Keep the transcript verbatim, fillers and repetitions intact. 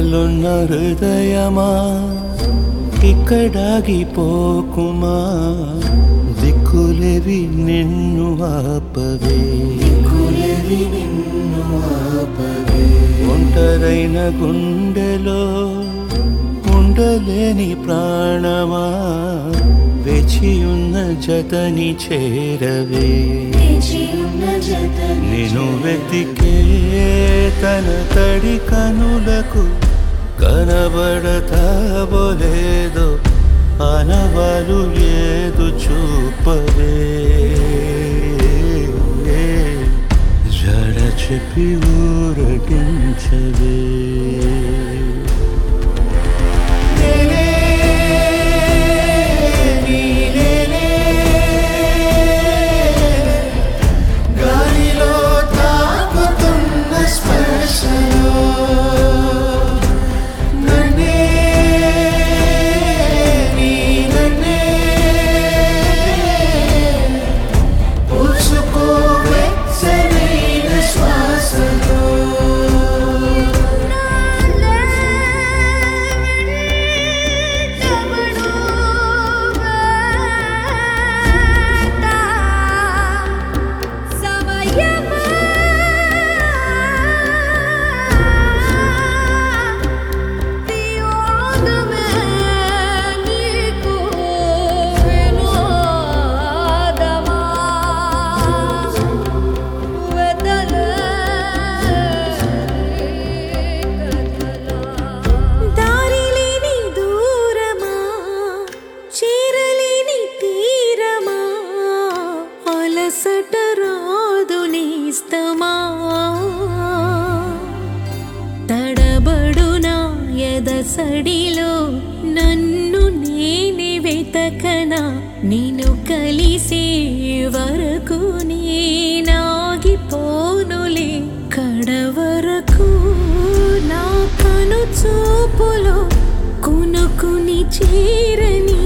ఇక్కడున్న హృదయమా ఇక్కడాగిపోకుమా దిక్కులేవి నిన్ను ఆపవే ఒంటరైన గుండెలో ఉండలేని ప్రాణమా వేచియున్న జతని చేరవే నిన్ను వెతికే తన తడి కనులకు కనబడతావో లేదో ఆనవాలు ఏదు చూపవే జడ చెప్పి ఊరటించవే తడబడునా ఎదసడిలో నన్ను నేనే వెతకనా నిన్ను కలిసే వరకు నేనాగిపోనులే కడవరకు నా కను చూపులో కొనుకుని చేరని